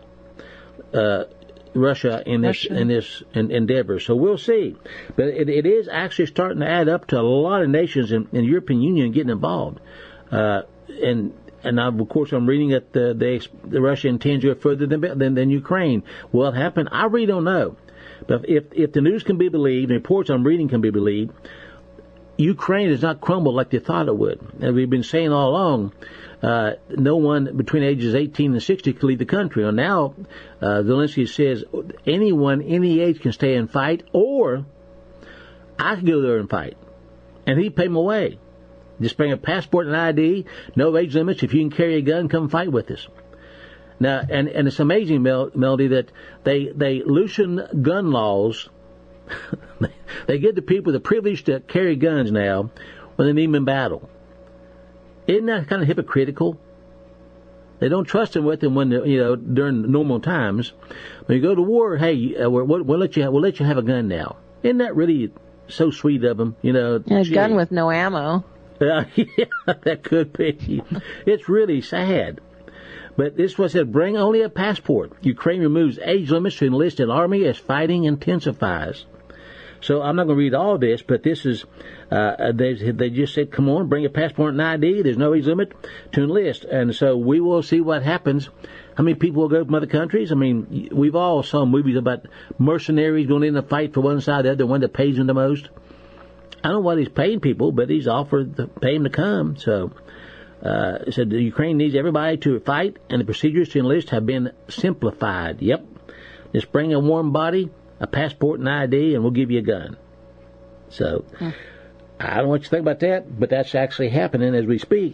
uh, Russia in this Russia. in this in, endeavor. So we'll see. But it, it is actually starting to add up to a lot of nations in, in the European Union getting involved. Uh, and and I, of course I'm reading that the, the, the Russia intends to go further than, than than Ukraine. Will it happen? I really don't know. But if if the news can be believed, and reports I'm reading can be believed, Ukraine has not crumbled like they thought it would. And we've been saying all along, uh, no one between ages eighteen and sixty could leave the country. And now uh, Zelensky says anyone any age can stay and fight, or I could go there and fight, and he'd pay my way. Just bring a passport and I D, no age limits. If you can carry a gun, come fight with us. Now, and, and it's amazing, Mel, Melody, that they they loosen gun laws. They give the people the privilege to carry guns now when they need them in battle. Isn't that kind of hypocritical? They don't trust them with them when you know during normal times. When you go to war, hey, uh, we'll, we'll let you we'll let you have a gun now. Isn't that really so sweet of them? You know, a gun with no ammo. Uh, yeah, that could be. It's really sad. But this was said, bring only a passport. Ukraine removes age limits to enlist in army as fighting intensifies. So I'm not going to read all this, but this is, uh, they, they just said, come on, bring a passport and I D. There's no age limit to enlist. And so we will see what happens. How many people will go from other countries? I mean, we've all saw movies about mercenaries going in to fight for one side or the other, the one that pays them the most. I don't know what he's paying people, but he's offered to pay them to come. So, uh, it said the Ukraine needs everybody to fight, and the procedures to enlist have been simplified. Yep. Just bring a warm body, a passport and I D, and we'll give you a gun. So, hmm. I don't know what you think about that, but that's actually happening as we speak.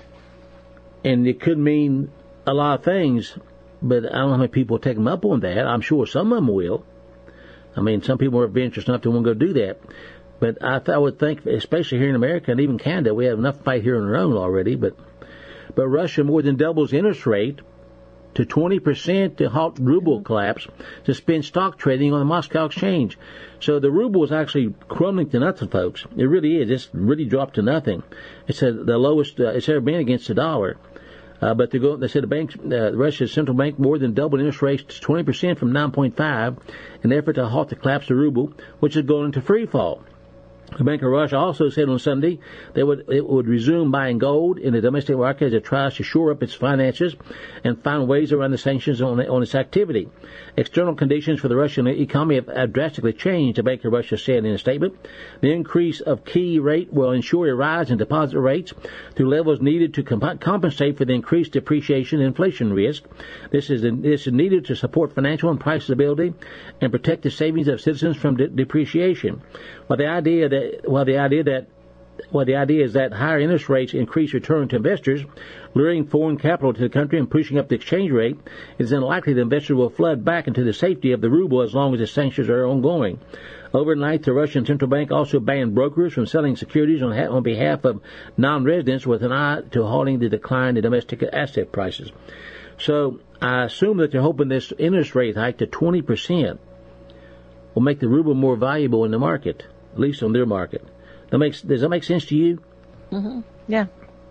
And it could mean a lot of things, but I don't know how many people will take them up on that. I'm sure some of them will. I mean, some people are adventurous enough to want to go do that. But I, th- I would think, especially here in America and even Canada, we have enough to fight here on our own already. But but Russia more than doubles interest rate to twenty percent to halt ruble collapse, suspend stock trading on the Moscow exchange. So the ruble is actually crumbling to nothing, folks. It really is. It's really dropped to nothing. It's the lowest uh, it's ever been against the dollar. Uh, but they, go, they said the bank, uh, Russia's central bank more than doubled interest rates to twenty percent from nine point five in an effort to halt the collapse of the ruble, which is going into free fall. The Bank of Russia also said on Sunday they would it would resume buying gold in the domestic market as it tries to shore up its finances and find ways around the sanctions on, on its activity. External conditions for the Russian economy have, have drastically changed, the Bank of Russia said in a statement. The increase of key rate will ensure a rise in deposit rates to levels needed to comp- compensate for the increased depreciation and inflation risk. This is, this is needed to support financial and price stability and protect the savings of citizens from de- depreciation. Well, the idea that well, the idea that well, the idea is that higher interest rates increase return to investors, luring foreign capital to the country and pushing up the exchange rate. It is unlikely that investors will flood back into the safety of the ruble as long as the sanctions are ongoing. Overnight, the Russian central bank also banned brokers from selling securities on, ha- on behalf of non-residents with an eye to halting the decline in domestic asset prices. So I assume that they're hoping this interest rate hike to twenty percent will make the ruble more valuable in the market, at least on their market. That makes, does that make sense to you? Mm-hmm. Yeah.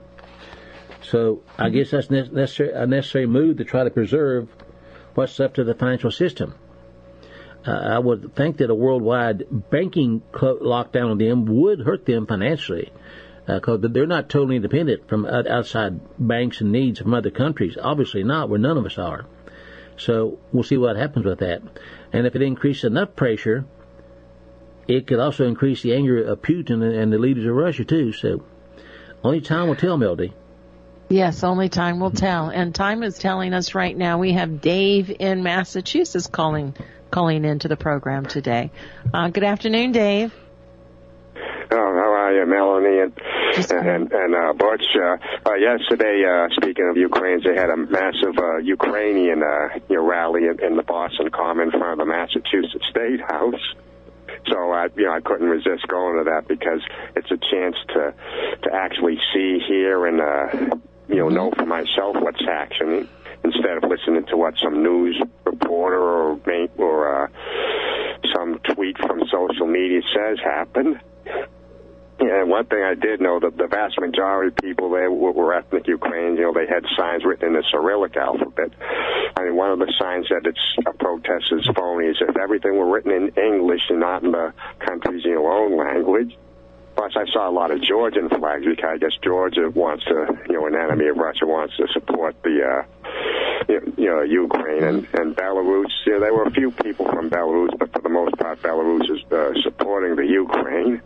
So I guess that's necessary, a necessary move to try to preserve what's left of the financial system. Uh, I would think that a worldwide banking clo- lockdown on them would hurt them financially, because uh, they're not totally independent from outside banks and needs from other countries. Obviously not, where none of us are. So we'll see what happens with that. And if it increases enough pressure, it could also increase the anger of Putin and the leaders of Russia, too. So only time will tell, Melody. Yes, only time will tell. And time is telling us right now. We have Dave in Massachusetts calling calling into the program today. Uh, good afternoon, Dave. Oh, how are you, Melanie and and, and uh, Butch? Uh, uh, yesterday, uh, speaking of Ukrainians, they had a massive uh, Ukrainian uh, you know, rally in, in the Boston Common in front of the Massachusetts State House. So I, you know, I couldn't resist going to that because it's a chance to to actually see, hear, and uh, you know, know for myself what's happening instead of listening to what some news reporter or or uh, some tweet from social media says happened. And one thing I did know, that the vast majority of people there were ethnic Ukrainians. You know, they had signs written in the Cyrillic alphabet. I mean, one of the signs said it's a protest is phony. Is if everything were written in English and not in the country's you know, own language. Plus, I saw a lot of Georgian flags because I guess Georgia wants to, you know, an enemy of Russia wants to support the, uh, you, you know, Ukraine and, and Belarus. You know, there were a few people from Belarus, but for the most part, Belarus is uh, supporting the Ukraine.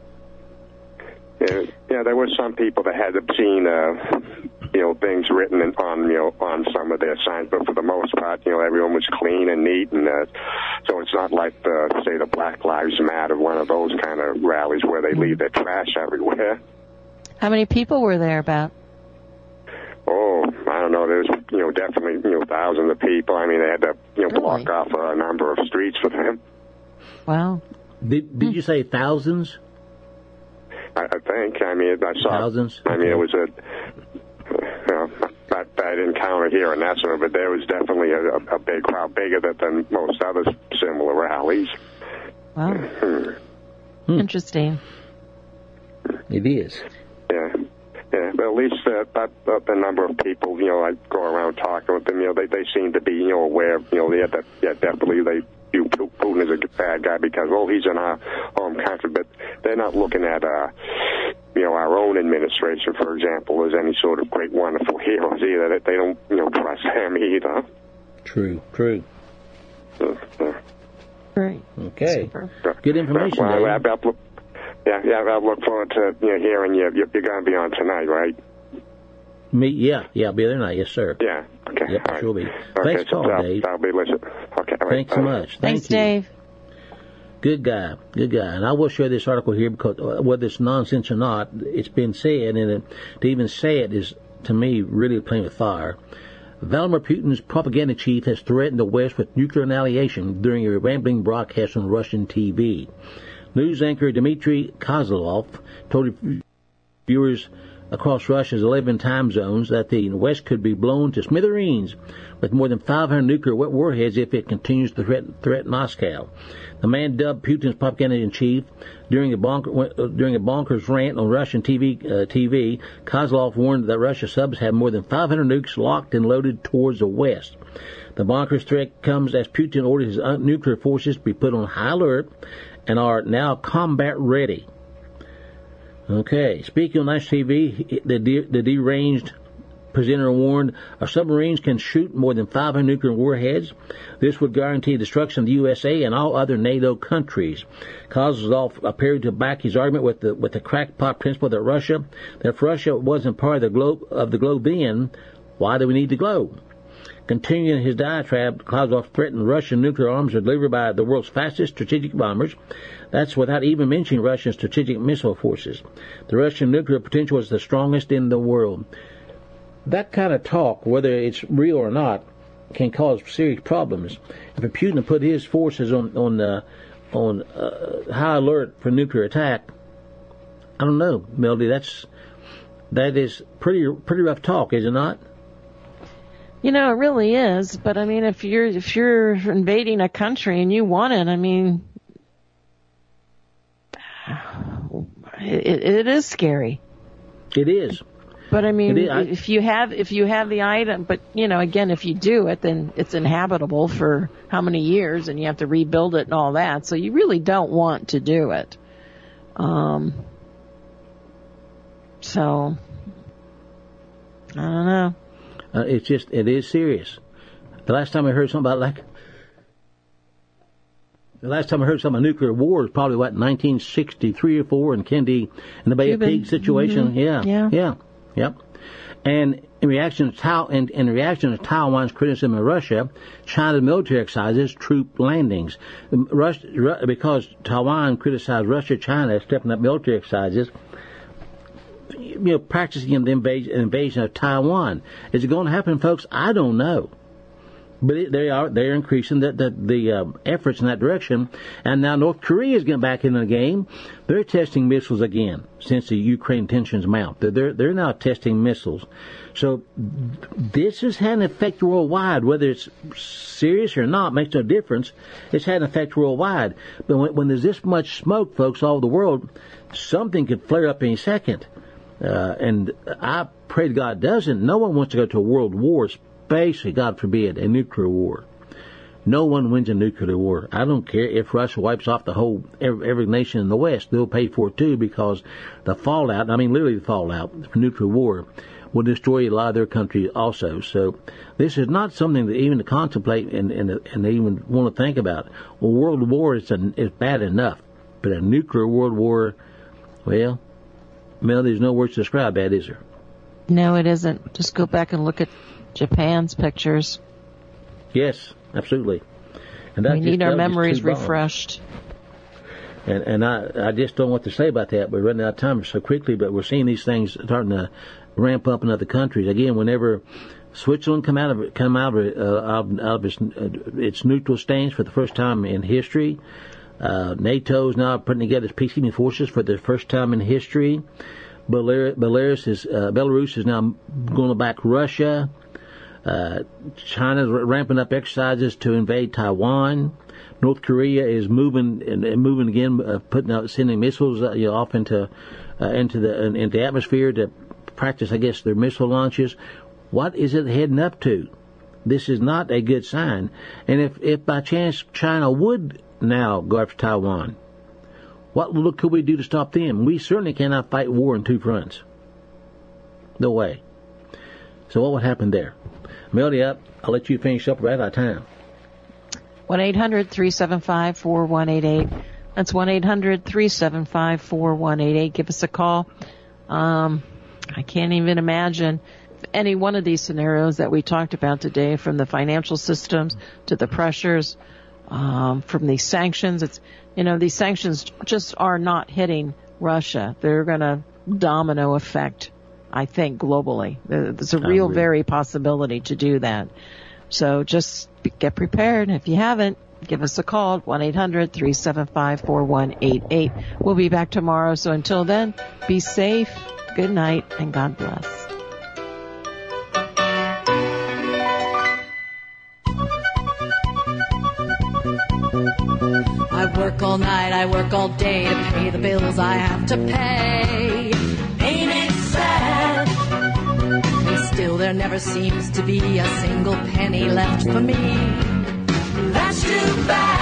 And, you know, there were some people that had seen, uh, you know, things written in, on, you know, on some of their signs, but for the most part, you know, everyone was clean and neat, and uh, so it's not like, the, say, the Black Lives Matter, one of those kind of rallies where they leave their trash everywhere. How many people were there about? Oh, I don't know. There's, you know, definitely, you know, thousands of people. I mean, they had to, you know, Really? block off a number of streets for them. Wow. Did, did you say thousands? I, I think. I mean, I saw. Thousands? I mean, it was a. You know, I, I didn't count it here in Essener, but there was definitely a, a big crowd, bigger than, than most other similar rallies. Wow. Hmm. Interesting. It is. Yeah. Yeah, but at least uh, that, that, the number of people, you know, I go around talking with them, you know, they, they seem to be, you know, aware, you know, yeah, that, yeah, definitely they view Putin as a bad guy because, well, he's in our home country, but they're not looking at, uh, you know, our own administration, for example, as any sort of great, wonderful heroes either. They, they don't, you know, trust them either. True, true. Uh, uh, Great. Okay. Super. Good information, well, I, Dave. I, I look, yeah, yeah, I look forward to, you know, hearing you. You're, you're going to be on tonight, right? Me, yeah, yeah, I'll be there tonight, yes, sir. Yeah, okay. Yep, all right. sure be. Okay, Thanks for so calling, I'll, Dave. I'll be listening. Okay, all right. Thanks so Bye. much. Thank Thanks, you. Dave. Good guy, good guy. And I will share this article here because uh, whether it's nonsense or not, it's been said, and it, to even say it is, to me, really playing with fire. Vladimir Putin's propaganda chief has threatened the West with nuclear annihilation during a rambling broadcast on Russian T V. News anchor Dmitry Kozlov told viewers across Russia's eleven time zones that the West could be blown to smithereens with more than five hundred nuclear warheads if it continues to threaten, threaten Moscow. The man dubbed Putin's propaganda-in-chief during a, bonker, during a bonkers rant on Russian T V, uh, T V, Kozlov warned that Russia's subs have more than five hundred nukes locked and loaded towards the West. The bonkers threat comes as Putin ordered his nuclear forces to be put on high alert and are now combat ready. Okay, speaking on national T V, the, de- the deranged presenter warned our submarines can shoot more than five hundred nuclear warheads. This would guarantee destruction of the U S A and all other NATO countries. Kozlov appeared to back his argument with the with the crackpot principle that Russia, that if Russia wasn't part of the globe of the globe then, why do we need the globe? Continuing his diatribe, Kozlov threatened Russian nuclear arms are delivered by the world's fastest strategic bombers. That's without even mentioning Russian strategic missile forces. The Russian nuclear potential is the strongest in the world. That kind of talk, whether it's real or not, can cause serious problems. If Putin put his forces on on uh, on uh, high alert for nuclear attack, I don't know, Melody. That's that is pretty pretty rough talk, is it not? You know, it really is. But I mean, if you're if you're invading a country and you want it, I mean, it, it is scary. It is. But I mean, Is, I, if you have if you have the item, but you know, again, if you do it, then it's inhabitable for how many years, and you have to rebuild it and all that. So you really don't want to do it. Um. So I don't know. Uh, it's just it is serious. The last time I heard something about like the last time I heard something about nuclear war was probably what nineteen sixty-three or four in Kennedy in the Bay Cuban. of Pigs situation. Mm-hmm. Yeah, yeah, yeah, yep. And in reaction to Tao, in, in reaction to Taiwan's criticism of Russia, China's military exercises, troop landings, Russia, because Taiwan criticized Russia, China stepping up military exercises. You know, practicing the invasion, invasion of Taiwan. Is it going to happen, folks? I don't know. But it, they are they're increasing the the, the uh, efforts in that direction, and now North Korea is getting back in the game. They're testing missiles again since the Ukraine tensions mount. They're they're, they're now testing missiles. So this has had an effect worldwide. Whether it's serious or not makes no difference. It's had an effect worldwide. But when, when there's this much smoke, folks, all over the world, something could flare up any second. Uh, and I pray to God it doesn't. No one wants to go to a world war, especially, God forbid, a nuclear war. No one wins a nuclear war. I don't care if Russia wipes off the whole, every, every nation in the West. They'll pay for it too, because the fallout, I mean literally the fallout from nuclear war, will destroy a lot of their countries also. So this is not something that even to contemplate and, and, and even want to think about. Well, world war is, a, is bad enough, but a nuclear world war, well, Mel, there's no words to describe that, is there? No, it isn't. Just go back and look at Japan's pictures. Yes, absolutely. And that we just, need our that memories refreshed. refreshed. And and I I just don't know what to say about that. We're running out of time so quickly, but we're seeing these things starting to ramp up in other countries. Again, whenever Switzerland come out of it, come out of it, uh, out of its, uh, its neutral stance for the first time in history. Uh, NATO is now putting together its peacekeeping forces for the first time in history. Belarus, Belarus is uh, Belarus is now going to back Russia. Uh, China's ramping up exercises to invade Taiwan. North Korea is moving and, and moving again, uh, putting out, sending missiles uh, you know, off into uh, into the uh, into the atmosphere to practice, I guess, their missile launches. What is it heading up to? This is not a good sign. And if, if by chance China would now go after Taiwan, what look could we do to stop them? We certainly cannot fight war on two fronts. No way. So what would happen there? Melody, up. I'll let you finish up. We're out of time. one eight hundred three seven five four one eight eight. That's one eight hundred three seven five four one eight eight. Give us a call. Um, I can't even imagine any one of these scenarios that we talked about today, from the financial systems to the pressures, um, from these sanctions. It's, you know, these sanctions just are not hitting Russia. They're going to domino effect, I think, globally. There's a real, very possibility to do that. So just get prepared. If you haven't, give us a call, one eight hundred three seven five four one eight eight. We'll be back tomorrow. So until then, be safe, good night, and God bless. I work all night, I work all day to pay the bills I have to pay. Ain't it sad? And still there never seems to be a single penny left for me. That's too bad.